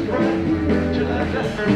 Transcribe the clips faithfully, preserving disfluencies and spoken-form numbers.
cry till I die.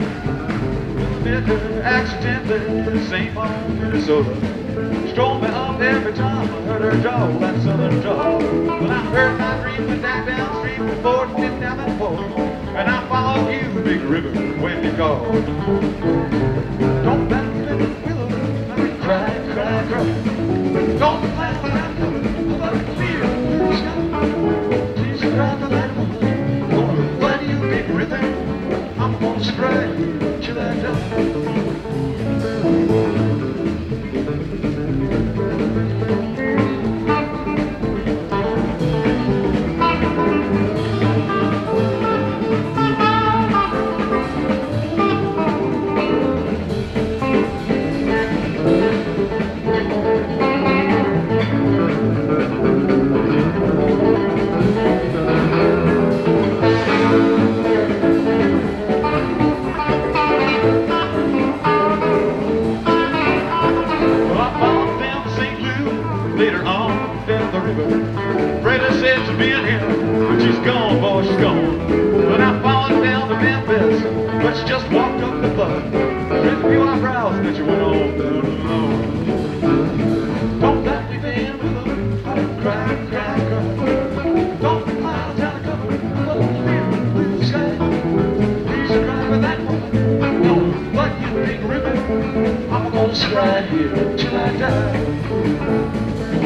Never accidentally, same old Minnesota. Strolled me up every time I heard her jaw, that southern jaw. Well, I heard my dream went down downstream before it went down that pole. And I followed you, big river, when you called. Don't back in the willow, let me cry, cry, cry. Don't laugh when I come, about a clear blue sky. Please cry for that woman, gonna find you, big river. I'm gonna strike till I die. Later on down the river, Freddie said she's been here, but she's gone, boy, she's gone. But I followed down to Memphis, but she just walked up the bud. There's a few eyebrows that you went on down the road. Don't let me down with her, I cry, cry, cry. Don't the clouds out of cover, but clear blue sky. Please cry for that woman, don't let you big river. I'm gonna stride here till I die.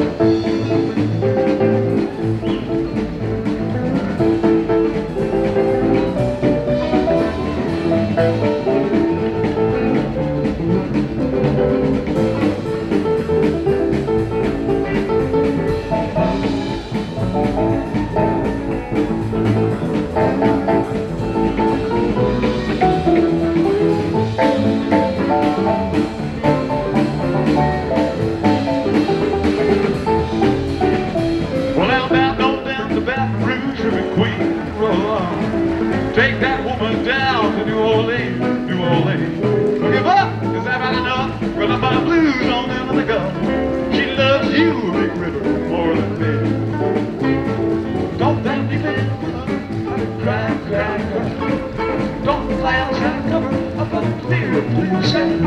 Take that woman down to New Orleans, New Orleans. Don't give up, cause I've had enough. Run up my blues on down to the Gulf. She loves you, Big River, more than me. Don't let me live with her, cry, cry, cry. Don't the clouds try to cover up a clear blue sky.